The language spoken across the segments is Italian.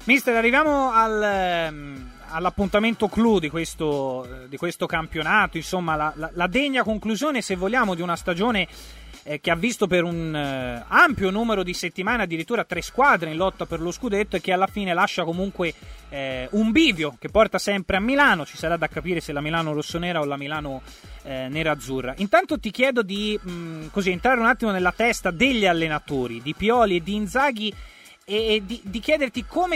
Mister, arriviamo all'appuntamento clou di questo campionato, insomma la degna conclusione, se vogliamo, di una stagione che ha visto per un ampio numero di settimane addirittura 3 squadre in lotta per lo scudetto, e che alla fine lascia comunque un bivio che porta sempre a Milano. Ci sarà da capire se la Milano rossonera o la Milano nerazzurra. Intanto ti chiedo di così entrare un attimo nella testa degli allenatori, di Pioli e di Inzaghi, e di chiederti come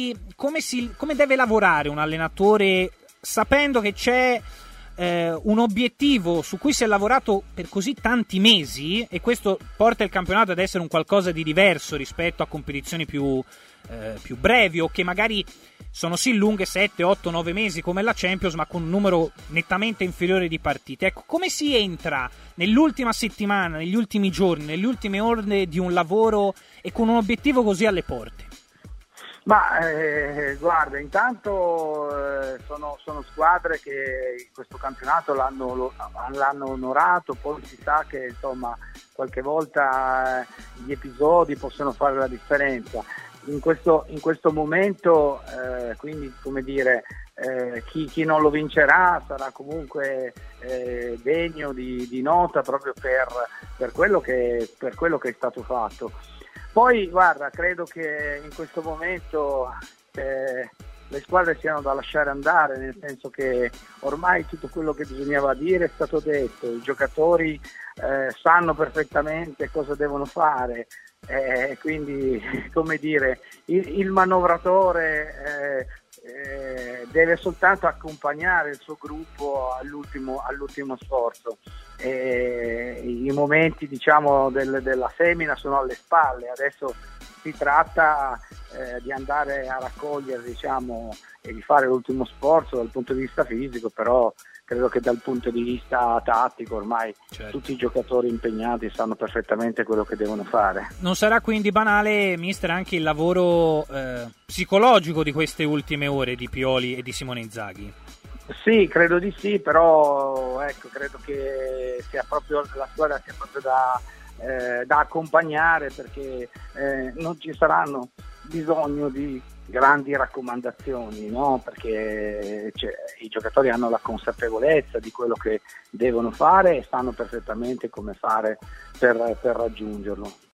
deve lavorare un allenatore sapendo che c'è un obiettivo su cui si è lavorato per così tanti mesi, e questo porta il campionato ad essere un qualcosa di diverso rispetto a competizioni più brevi, o che magari sono sì lunghe 7, 8, 9 mesi come la Champions, ma con un numero nettamente inferiore di partite. Ecco, come si entra nell'ultima settimana, negli ultimi giorni, nelle ultime ore di un lavoro e con un obiettivo così alle porte? Ma guarda, intanto sono squadre che in questo campionato l'hanno onorato. Poi si sa che insomma qualche volta gli episodi possono fare la differenza. In questo momento, quindi come dire, chi non lo vincerà sarà comunque degno di nota, proprio per quello che è stato fatto. Poi guarda, credo che in questo momento le squadre siano da lasciare andare, nel senso che ormai tutto quello che bisognava dire è stato detto, i giocatori sanno perfettamente cosa devono fare, quindi come dire, il manovratore deve soltanto accompagnare il suo gruppo all'ultimo sforzo. I momenti, diciamo, della semina sono alle spalle, adesso si tratta di andare a raccogliere, diciamo, e di fare l'ultimo sforzo dal punto di vista fisico, però credo che dal punto di vista tattico ormai tutti i giocatori impegnati sanno perfettamente quello che devono fare. Non sarà quindi banale, mister, anche il lavoro psicologico di queste ultime ore di Pioli e di Simone Inzaghi? Sì, credo di sì, però ecco, credo che la squadra sia proprio da accompagnare, perché non ci saranno bisogno di grandi raccomandazioni, no? Perché i giocatori hanno la consapevolezza di quello che devono fare e sanno perfettamente come fare per raggiungerlo.